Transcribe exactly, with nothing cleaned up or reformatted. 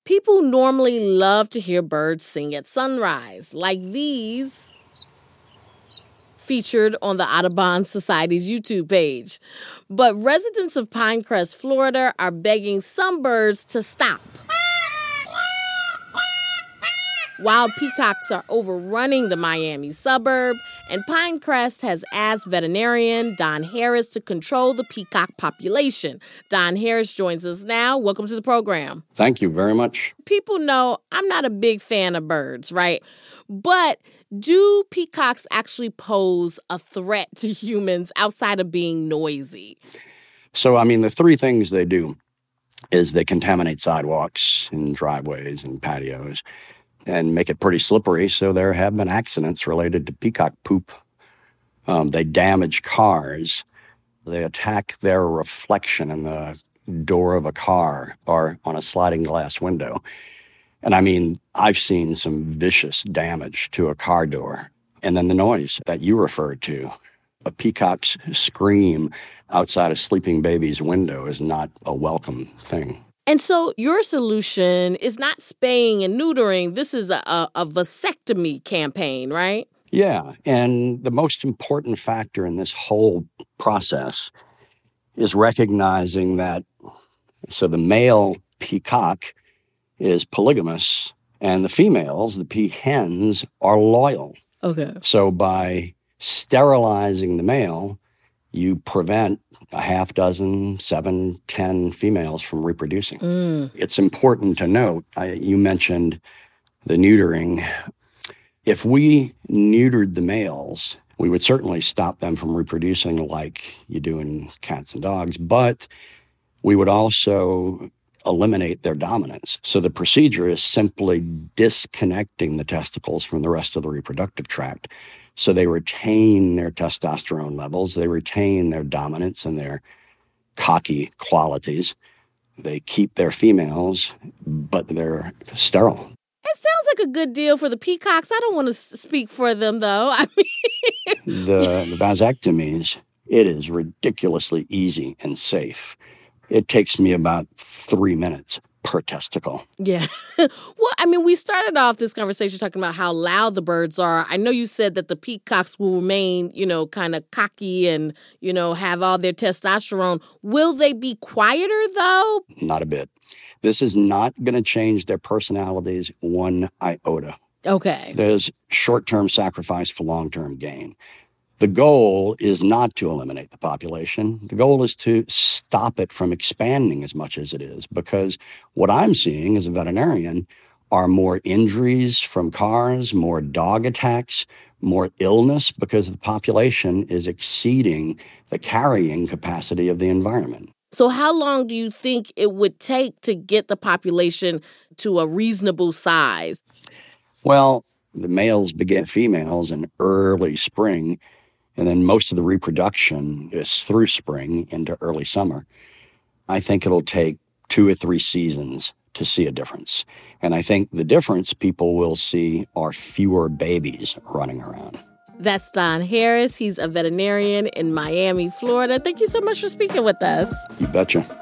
People normally love to hear birds sing at sunrise, like these featured on the Audubon Society's YouTube page. But residents of Pinecrest, Florida are begging some birds to stop. Wild peacocks are overrunning the Miami suburb, and Pinecrest has asked veterinarian Don Harris to control the peacock population. Don Harris joins us now. Welcome to the program. Thank you very much. People know I'm not a big fan of birds, right? But do peacocks actually pose a threat to humans outside of being noisy? So, I mean, the three things they do is they contaminate sidewalks and driveways and patios and make it pretty slippery, so there have been accidents related to peacock poop. Um, they damage cars. They attack their reflection in the door of a car or on a sliding glass window. And I mean, I've seen some vicious damage to a car door. And then the noise that you referred to. A peacock's scream outside a sleeping baby's window is not a welcome thing. And so your solution is not spaying and neutering. This is a, a, a vasectomy campaign, right? Yeah. And the most important factor in this whole process is recognizing that, so the male peacock is polygamous, and the females, the peahens, are loyal. Okay. So by sterilizing the male, you prevent a half dozen, seven, ten females from reproducing. Mm. It's important to note, I, you mentioned the neutering. If we neutered the males, we would certainly stop them from reproducing like you do in cats and dogs, but we would also eliminate their dominance. So the procedure is simply disconnecting the testicles from the rest of the reproductive tract. So they retain their testosterone levels, they retain their dominance and their cocky qualities. They keep their females, but they're sterile. It sounds like a good deal for the peacocks. I don't want to speak for them, though. I mean, the, the vasectomies, it is ridiculously easy and safe. It takes me about three minutes per testicle. Yeah. Well, I mean, we started off this conversation talking about how loud the birds are. I know you said that the peacocks will remain, you know, kind of cocky and, you know, have all their testosterone. Will they be quieter, though? Not a bit. This is not going to change their personalities one iota. Okay. There's short-term sacrifice for long-term gain. The goal is not to eliminate the population. The goal is to stop it from expanding as much as it is, because what I'm seeing as a veterinarian are more injuries from cars, more dog attacks, more illness, because the population is exceeding the carrying capacity of the environment. So how long do you think it would take to get the population to a reasonable size? Well, the males beget females in early spring, and then most of the reproduction is through spring into early summer. I think it'll take two or three seasons to see a difference. And I think the difference people will see are fewer babies running around. That's Don Harris. He's a veterinarian in Miami, Florida. Thank you so much for speaking with us. You betcha.